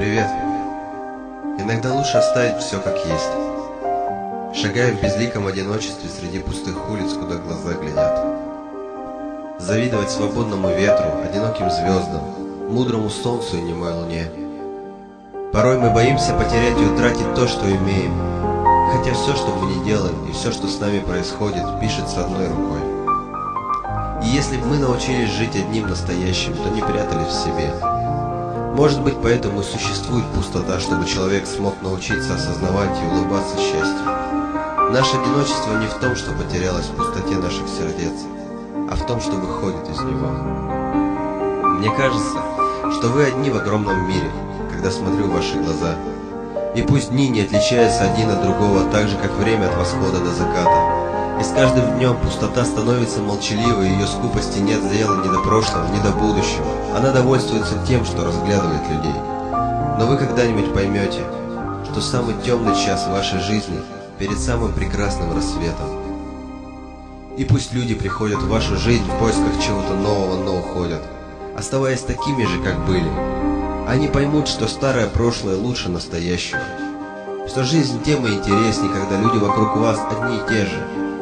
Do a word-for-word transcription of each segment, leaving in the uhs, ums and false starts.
Привет. Иногда лучше оставить все как есть, шагая в безликом одиночестве среди пустых улиц, куда глаза глядят. Завидовать свободному ветру, одиноким звездам, мудрому солнцу и немой луне. Порой мы боимся потерять и утратить то, что имеем, хотя все, что мы не делаем, и все, что с нами происходит, пишется одной рукой. И если бы мы научились жить одним настоящим, то не прятали в себе. Может быть, поэтому и существует пустота, чтобы человек смог научиться осознавать и улыбаться счастью. Наше одиночество не в том, что потерялось в пустоте наших сердец, а в том, что выходит из него. Мне кажется, что вы одни в огромном мире, когда смотрю в ваши глаза. И пусть дни не отличаются один от другого, так же, как время от восхода до заката. И с каждым днем пустота становится молчаливой, ее скупости нет дела ни до прошлого, ни до будущего. Она довольствуется тем, что разглядывает людей. Но вы когда-нибудь поймете, что самый темный час в вашей жизни перед самым прекрасным рассветом. И пусть люди приходят в вашу жизнь в поисках чего-то нового, но уходят, оставаясь такими же, как были. Они поймут, что старое прошлое лучше настоящего, что жизнь тем и интереснее, когда люди вокруг вас одни и те же.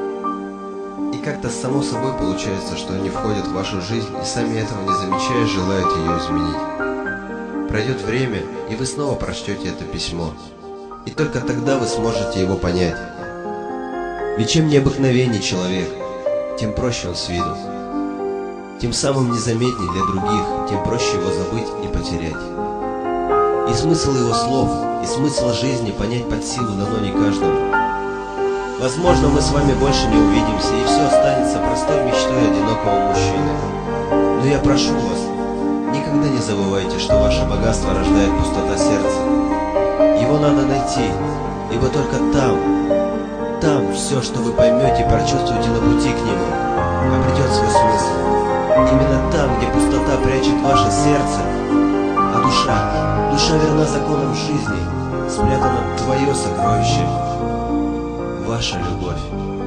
И как-то само собой получается, что они входят в вашу жизнь и сами этого не замечая, желают ее изменить. Пройдет время, и вы снова прочтете это письмо, и только тогда вы сможете его понять. Ведь чем необыкновенней человек, тем проще он с виду. Тем самым незаметней для других, тем проще его забыть и потерять. И смысл его слов, и смысл жизни понять под силу дано не каждому. Возможно, мы с вами больше не увидимся, и все останется простой мечтой одинокого мужчины. Но я прошу вас, никогда не забывайте, что ваше богатство рождает пустота сердца. Его надо найти, ибо только там, там все, что вы поймете и прочувствуете на пути к нему, обретет свой смысл. Именно там, где пустота прячет ваше сердце, а душа, душа верна законам жизни, спрятано твое сокровище, ваша любовь.